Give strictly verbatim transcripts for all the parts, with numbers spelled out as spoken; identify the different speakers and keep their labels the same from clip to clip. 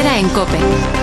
Speaker 1: Herrera en COPE.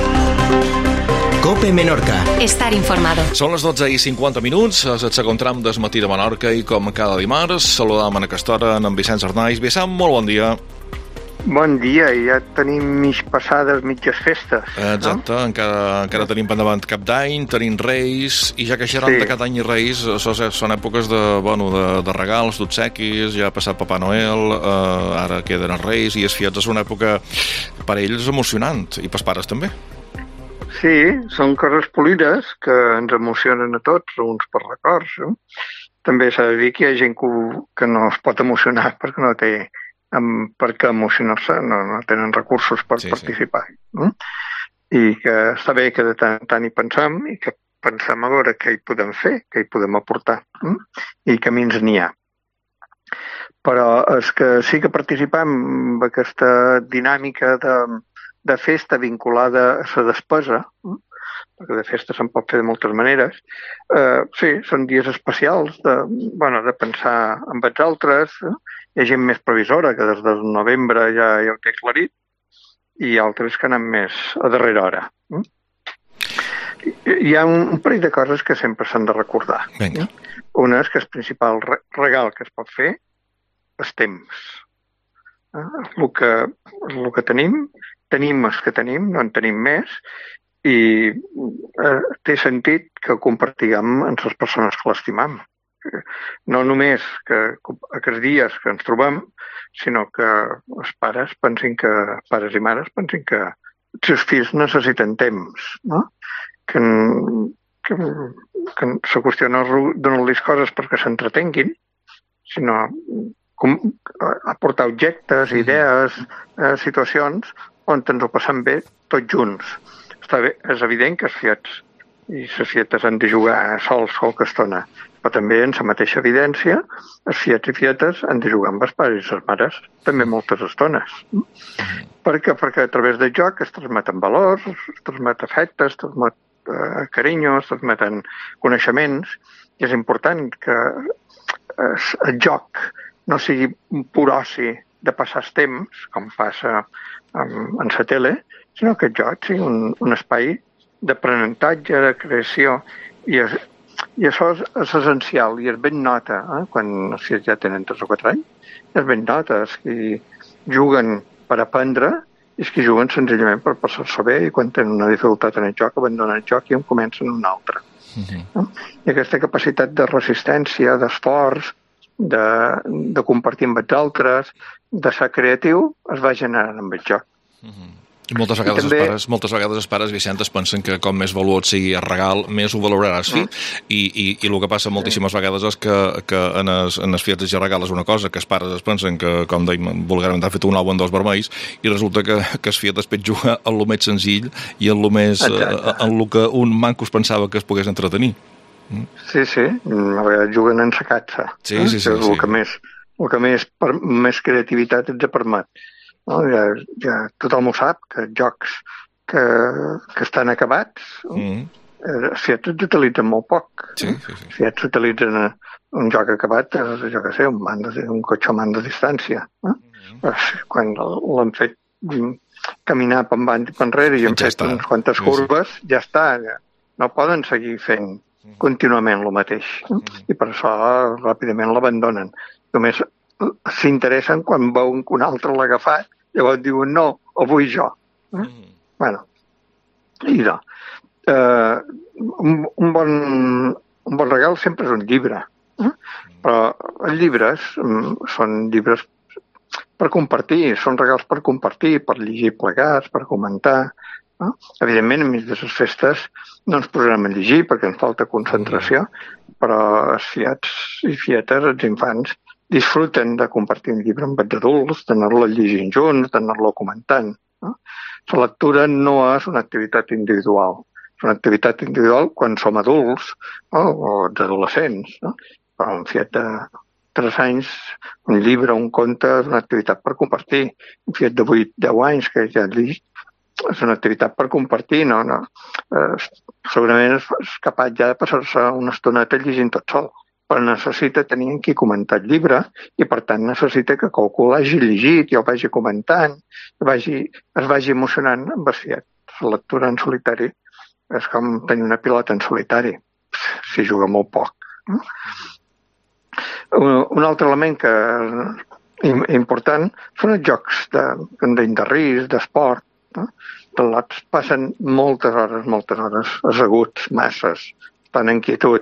Speaker 2: COPE Menorca.
Speaker 1: Estar informado.
Speaker 3: Són les dotze i cinquanta minuts, és el segon tram del matí de Menorca i com cada dimarts saludam en aquesta hora en Vicenç Arnaiz. Vicent, molt bon dia.
Speaker 4: Bon dia, ja tenim mig passades, mitges festes.
Speaker 3: Exacte, no? encara, encara tenim pendavant Cap d'Any, tenim Reis, i ja que xerram sí. de Cap d'Any i Reis, són èpoques de, bueno, de, de regals, d'obsequis, ja ha passat Papà Noel, eh, ara queden els Reis, i els fiats és una època per a ells emocionant, i pels pares també.
Speaker 4: Sí, són coses polides que ens emocionen a tots, uns per records. No? També s'ha de dir que hi ha gent que, que no es pot emocionar perquè no té amb, per què emocionar-se, no, no tenen recursos per sí, participar. Sí. No? I que està bé que de tant en tant hi pensem i que pensem a veure què hi podem fer, què hi podem aportar, no? I camins n'hi ha. Però és que sí que participem en aquesta dinàmica de, de festa vinculada a la despesa, no? Perquè de festa se'n pot fer de moltes maneres. Uh, sí, són dies especials de, bueno, de pensar en els altres. Eh? Hi ha gent més previsora, que des del novembre ja, ja ho té aclarit, i altres que anem més a darrera hora. Eh? Hi ha un, un parell de coses que sempre s'han de recordar. Eh? Una és que el principal re regal que es pot fer és temps. Eh? El que, el que tenim, tenim els que tenim, no en tenim més, i eh, té sentit que ho compartiguem amb les persones que l'estimam. No només que aquests dies que ens trobem, sinó que els pares pensin que, pares i mares pensin que els seus fills necessiten temps, no? Que, que, que la qüestió no és donar-los coses perquè s'entretenguin, sinó com, aportar objectes, idees, eh, situacions on ens ho passem bé tots junts. Està bé, és evident que els fiats i les fietes han de jugar sols qualque estona, però també en la mateixa evidència els fiats i fietes han de jugar amb els pares i les mares també moltes estones. Per què? Perquè a través del joc es transmeten valors, es transmeten afectes, es transmeten eh, carinyo, es transmeten coneixements, i és important que es, el joc no sigui un pur oci de passar el temps, com passa en, en la tele, sinó que el joc sigui un, un espai d'aprenentatge, de creació, i, es, i això és, és essencial, i es ben nota, eh? Quan els fills ja tenen tres o quatre anys, es ben nota, els que juguen per aprendre i els que juguen senzillament per passar-se bé, i quan tenen una dificultat en el joc, abandonen el joc i en comencen un altre. Uh-huh. No? I aquesta capacitat de resistència, d'esforç, de, de compartir amb els altres, de ser creatiu, es va generant amb el joc.
Speaker 3: Uh-huh. I moltes vegades, I també... els pares, moltes vegades els pares, Vicent, es pensen que com més valuós sigui el regal, més ho valorarà el fill, mm. i, i, i el que passa moltíssimes vegades és que, que en els, en els fiats es regales una cosa, que els pares es pensen que, com dèiem, vulgarment han fet un ou en dos vermells, i resulta que, que el fiat després juga en el més senzill i en el més, eh, en el que un manco es pensava que es pogués entretenir. Mm.
Speaker 4: Sí, sí, a vegades juguen en sa catxa.
Speaker 3: Sí, sí, sí.
Speaker 4: És el
Speaker 3: sí.
Speaker 4: que més, el que més, per, més creativitat ens permet. No, ja, ja tothom ho sap, que jocs que, que estan acabats, mm. els fiats s'utilitzen molt poc.
Speaker 3: Sí, sí, sí.
Speaker 4: Els fiats s'utilitzen un joc acabat, jo què sé, un, mando, un cotxe a mando de distància. No? Mm. Quan l'han fet caminar per endavant i per enrere i han ja fet està. Unes quantes curves, sí, sí. ja està. Ja. No poden seguir fent contínuament el mateix. Mm. I per això ràpidament l'abandonen. Només s'interessen quan veuen que un altre l'ha agafat, llavors diuen, no, o vull jo. Eh? Mm. Bueno, i no. Eh, un, un, bon, un bon regal sempre és un llibre. Eh? Però els llibres mm, són llibres per compartir, són regals per compartir, per llegir plegats, per comentar. Eh? Evidentment, enmig de les festes no ens posarem a llegir perquè ens falta concentració, però els fiats i fietes, els infants, disfruten de compartir un llibre amb els adults, d'anar-lo llegint junts, d'anar-lo comentant. No? La lectura no és una activitat individual. És una activitat individual quan som adults, no? O els adolescents. No? Però un fiat de tres anys, un llibre, un conte, és una activitat per compartir. Un fiat de vuit deu anys que ja llegit, és una activitat per compartir. No? No? Eh, segurament és capaç ja de passar-se una estoneta llegint tot sol. però necessita tenir qui comentar el llibre i, per tant, necessita que qualcú l'hagi llegit i el vagi comentant, vagi, es vagi emocionant amb el fiat. La lectura en solitari és com tenir una pilota en solitari, si juga molt poc. Un altre element que important són els jocs de, de, de risc, d'esport. No? Els passen moltes hores, moltes hores asseguts, masses, estan en quietud.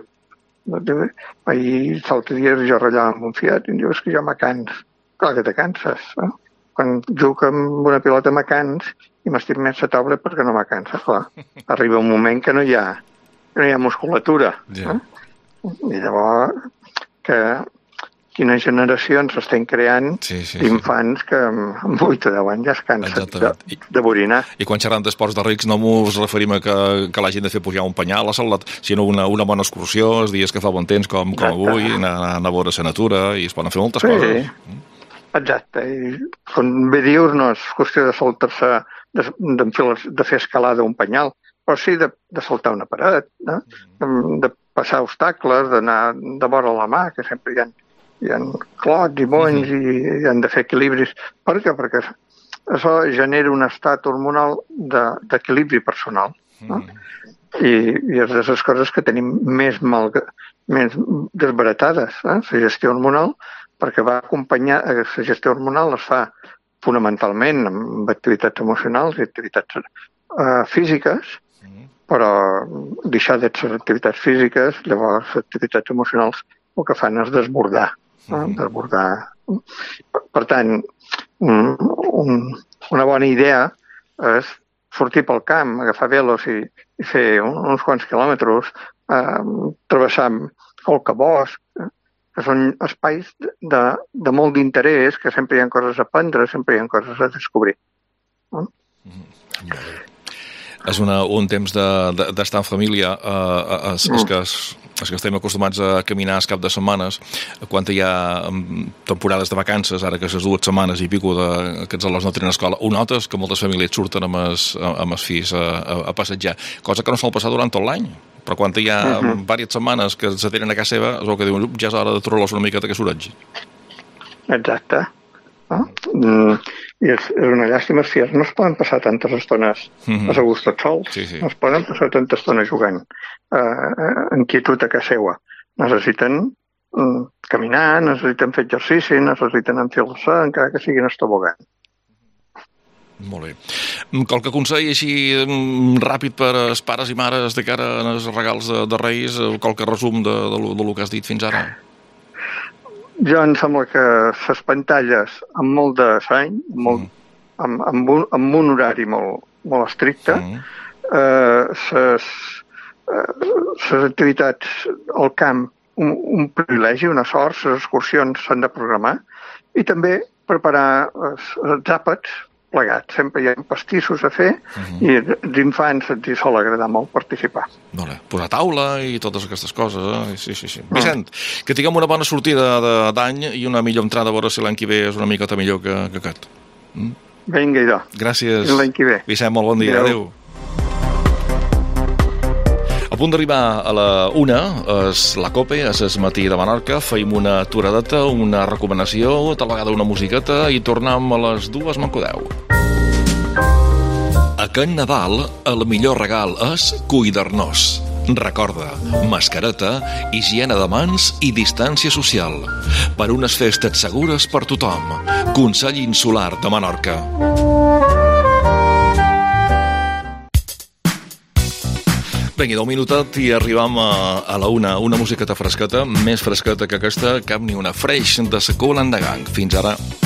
Speaker 4: Ahir, l'altre dia, jo ratllava amb un fiat i em diu, és que jo m'acans. Clar que te canses. No? Quan jugo amb una pilota m'acans i m'estic més a taula perquè no m'acansa. Clar, arriba un moment que no hi ha, que no hi ha musculatura. Yeah. No? I llavors, que quines generacions s'estan creant sí, sí, d'infants sí. que amb vuit o deu anys ja es cansen de, de borinar.
Speaker 3: I quan xerrant d'esports de rics no ens referim a que, que l'hagin de fer pujar un penyal a Salat, sinó una, una bona excursió, els dies que fa bon temps, com, com avui, anar, anar a veure la natura, i es poden fer moltes
Speaker 4: sí.
Speaker 3: coses.
Speaker 4: Exacte. I, com bé dius, no és qüestió de saltar-se, de, de, de fer escalada un penyal, però sí de, de saltar una paret, no? de, de passar obstacles, d'anar de vora la mà, que sempre hi ha hi ha clots i bonys uh-huh. i, i han de fer equilibris. Per què? Perquè això genera un estat hormonal d'equilibri de, personal. No? Uh-huh. I, I és de les coses que tenim més, mal, més desbaratades, eh? La gestió hormonal, perquè va acompanyar, la gestió hormonal es fa fonamentalment amb activitats emocionals i activitats uh, físiques, uh-huh. però deixar de les activitats físiques, llavors les activitats emocionals el que fan és desbordar. No? desbordar. Per, per tant, un, un, una bona idea és sortir pel camp, agafar velos i, i fer un, uns quants quilòmetres, eh, travessar qualque bosc, eh, que són espais de, de molt d'interès, que sempre hi ha coses a aprendre, sempre hi ha coses a descobrir. No?
Speaker 3: Mm. És una, un temps d'estar de, de, en família, eh, els, els, que, els que estem acostumats a caminar el cap de setmanes, quan hi ha temporades de vacances, ara que les dues setmanes i pico de, que els alumnes no tenen escola, ho notes que moltes famílies surten amb els, amb els fills a, a, a passejar, cosa que no sol passar durant tot l'any, però quan hi ha uh-huh. diverses setmanes que se tenen a casa seva, és el que diuen, ja és hora de trobar-los una miqueta que s'oratgi.
Speaker 4: Exacte. No? Mm, i és, és una llàstima si no es poden passar tantes estones mm-hmm. asseguts tots sols, sí, sí. no es poden passar tantes estones jugant eh, en quietud a casa seva. Necessiten mm, caminar, necessiten fer exercici, necessiten enfilar-se, encara que siguin estobogant.
Speaker 3: Molt bé. Qualque consell així ràpid per als pares i mares de cara als regals de, de Reis, qualque resum de, de, de, de lo que has dit fins ara?
Speaker 4: Jo em sembla que les pantalles amb molt de seny, molt, mm. amb, amb, un, amb un horari molt, molt estricte, mm. eh, ses, eh, ses activitats al camp, un, un privilegi, una sort, les excursions s'han de programar, i també preparar els, els àpats plegats. Sempre hi ha pastissos a fer mm-hmm. i als infants els sol agradar molt participar.
Speaker 3: Vale. Posar taula i totes aquestes coses. Eh? Sí, sí, sí. Mm. Vicent, que tinguem una bona sortida d'any i una millor entrada, a veure si l'any que ve és una miqueta millor que, que aquest. Mm?
Speaker 4: Vinga, idò.
Speaker 3: Gràcies.
Speaker 4: L'any que ve.
Speaker 3: Vicent, molt bon dia. Adéu. Adéu. A punt d'arribar a la una, és la COPE, és el matí de Menorca, feim una aturadeta, una recomanació, tal vegada una musiqueta i tornem a les dues m'encodeu. Aquest Nadal, el millor regal és cuidar-nos. Recorda, mascareta, higiene de mans i distància social. Per unes festes segures per tothom. Consell Insular de Menorca. Vinga, un minutet i arribam a, a la una. Una musiqueta fresqueta, més fresqueta que aquesta, cap ni una freix de la Kool and the Gang. Fins ara.